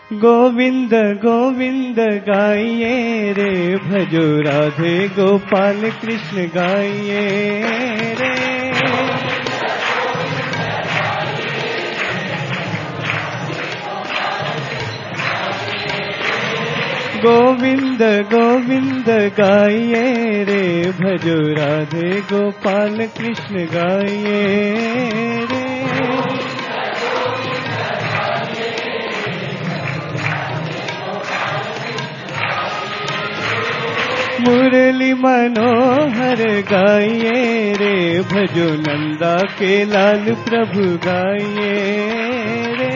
गोविंद गोविंद गाइए रे, भजो राधे गोपाल कृष्ण गाइए रे। गोविंद गोविंद गाइए रे, भजो राधे गोपाल कृष्ण गाइए रे। मुरली मनोहर गाइए रे, भजो नंदा के लाल प्रभु गाइए रे।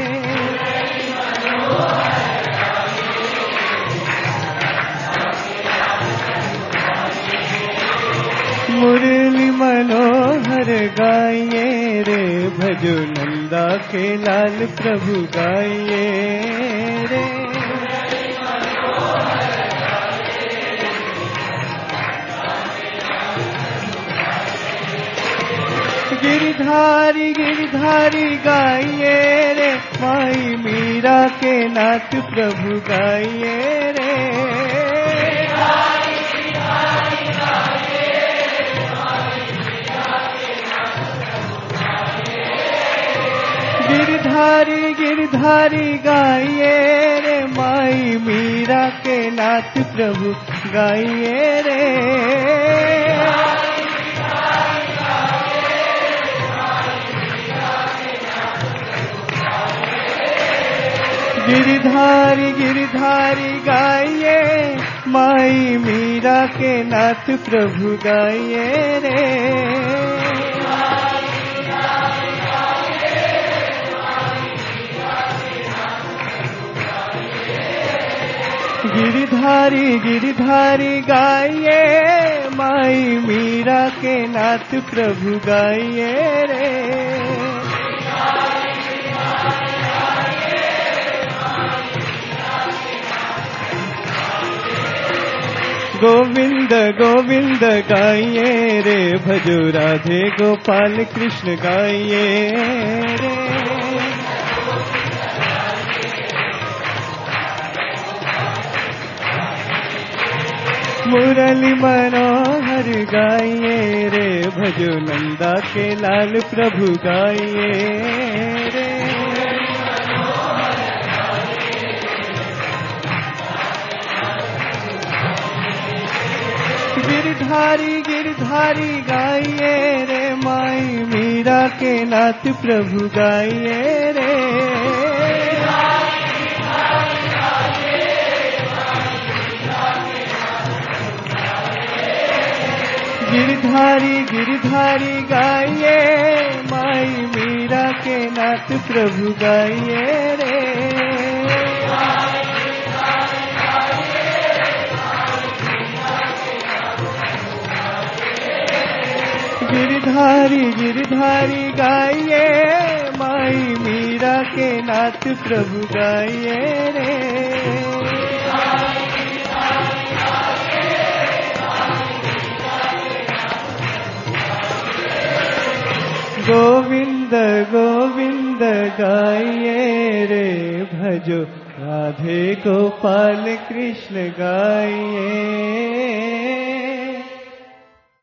मुरली मनोहर गाइए रे, भजो नंदा के लाल प्रभु गाइए रे। गिरधारी गिरधारी गाइए रे, माई मीरा के नाथ प्रभु गाइए रे। गिरधारी गिरधारी गाइए रे, माई मीरा के नाथ प्रभु गाइए रे। गिरधारी गिरधारी गाइए, माई मीरा के नाथ प्रभु गाइए रे। गिरधारी गिरधारी गाइए, माई मीरा के नाथ प्रभु गाइए रे। गोविंद गोविंद गाइए रे, भजो राधे गोपाल कृष्ण गाइए रे। मुरली मनोहर गाइए रे, भजो नंदा के लाल प्रभु गाइए रे। गिरधारी गिरधारी गाइए रे, माई मीरा के नाथ प्रभु गाइए रे। गिरधारी गिरधारी गाइए, माई मीरा के नाथ प्रभु गाइए रे। गिरधारी गिरधारी गाइए, माई मीरा के नाथ प्रभु गाइए रे। गोविंद गोविंद गाइए रे, भजो राधे गोपाल कृष्ण गाइए